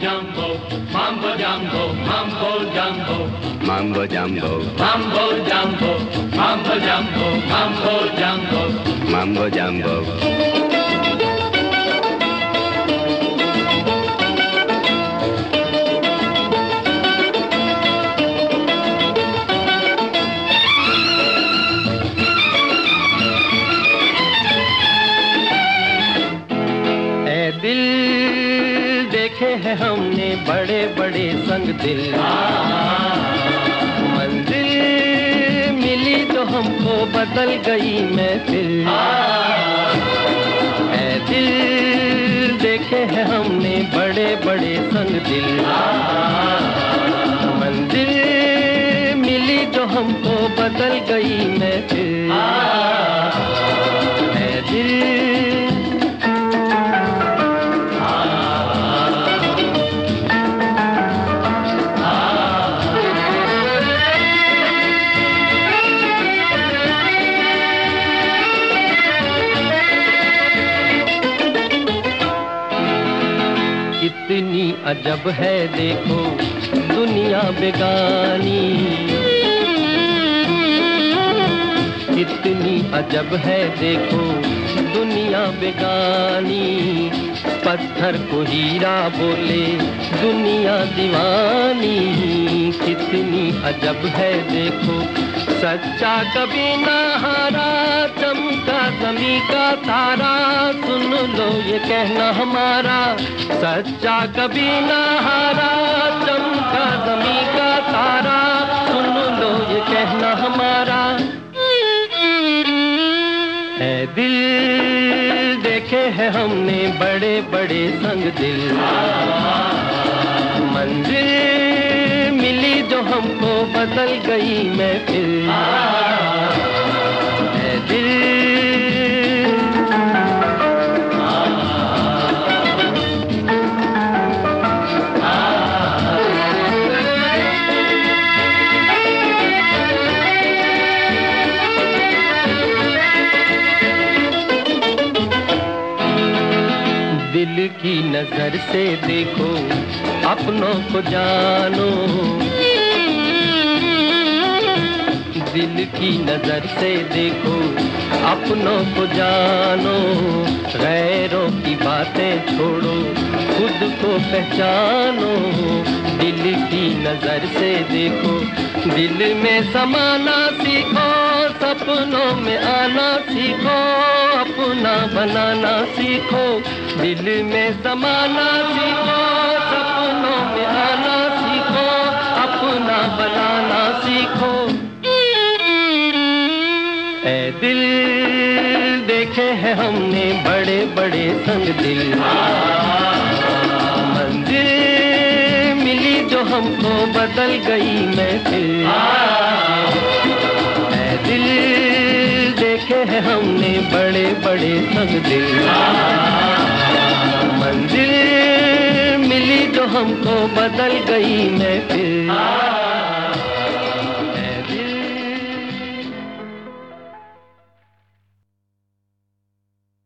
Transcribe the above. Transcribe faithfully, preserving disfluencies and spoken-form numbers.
jumbo, mambo jumbo, mambo jumbo, mambo jumbo, mambo jumbo, mambo jumbo, mambo jumbo, mambo jumbo. दिल देखे हैं हमने बड़े बड़े संग दिल, मंजिल मिली तो हमको बदल गई महफिल। ऐ दिल देखे हैं हमने बड़े बड़े संग दिल, मंजिल मिली तो हमको बदल गई महफिल। ऐ दिल इतनी अजब है देखो दुनिया बेगानी, इतनी अजब है देखो दुनिया बेगानी। पत्थर को हीरा बोले दुनिया दीवानी, कितनी अजब है देखो सच्चा कभी ना हारा, चमका ज़मीं का तारा। सुन लो ये कहना हमारा, सच्चा कभी ना हारा, चमका ज़मीं का तारा। सुन लो ये कहना हमारा। ऐ दिल देखे हैं हमने बड़े बड़े संग दिल, मंजिल मिली जो हमको बदल गई महफिल। ऐ दिल दिल की नजर से देखो अपनों को जानो, दिल की नजर से देखो अपनों को जानो। गैरों की बातें छोड़ो खुद को पहचानो, दिल की नजर से देखो। दिल में समाना सीखो, सपनों में आना सीखो, अपना बनाना सीखो। दिल में समाना सीखो, सपनों में आना सीखो, अपना बनाना सीखो। ऐ दिल देखे हैं हमने बड़े बड़े संग दिल, मंजिल मिली जो हमको बदल गई महफिल। ऐ दिल देखे हैं हमने बड़े बड़े संग दिल, मंजिल मिली जो हमको बदल गई महफिल।